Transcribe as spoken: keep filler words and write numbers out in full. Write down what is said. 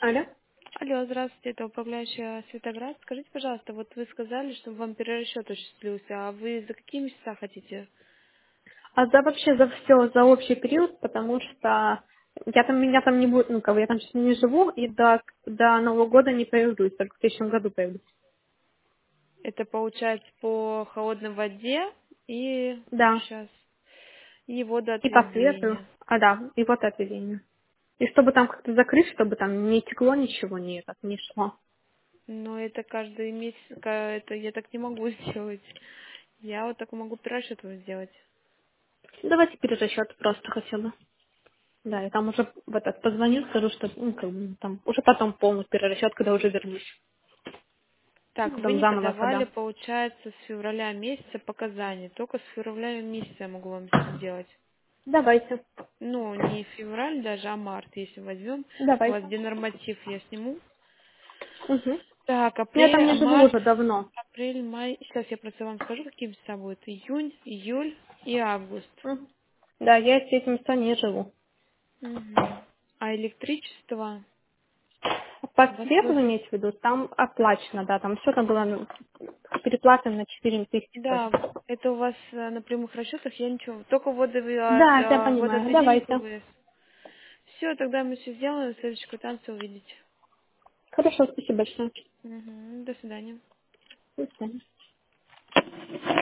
Алло. Алло, здравствуйте, это управляющая Светоград. Скажите, пожалуйста, вот вы сказали, что вам перерасчет осуществился, а вы за какие месяца хотите? А за вообще за все, за общий период, потому что я там, меня там не будет, ну, как бы я там сейчас не живу, и до, до Нового года не появлюсь, только в следующем году появлюсь. Это получается по холодной воде и Да. сейчас и И по свету. водоотведение. А, да, и вот отделение. И чтобы там как-то закрыть, чтобы там не текло ничего, не, так, не шло. Но это каждый месяц, ка- это я так не могу сделать. Я вот так могу перерасчет вот сделать. Давайте перерасчет просто хотела. Да, я там уже в этот позвоню, скажу, что ну, как бы, там уже потом полный перерасчет, когда уже вернусь. Так, Ну, вы там не заново подавали, подам. получается, с февраля месяца показания. Только с февраля месяца я могу вам сделать. Давайте. Ну, не февраль даже, а март, если возьмем. У вас Давайте. где норматив я сниму. Угу. Так, Я апрель, там а не живу март, уже давно. апрель, май. Сейчас я просто вам скажу, какие месяца будут. Июнь, июль и август. Мгм. Да, я с этим места не живу. Мгм. А электричество По у вас свету вы будет... имеете в виду, там оплачено, да, там все там было ну, переплата на четыре тысячи Да, точно. это у вас э, на прямых расчетах, я ничего. Только воды, Да, я понимаю. водоотведение Давайте. ПВС. Все, тогда мы все сделаем, в следующей квитанции увидите. Хорошо, спасибо большое. Мгм. До свидания. До свидания.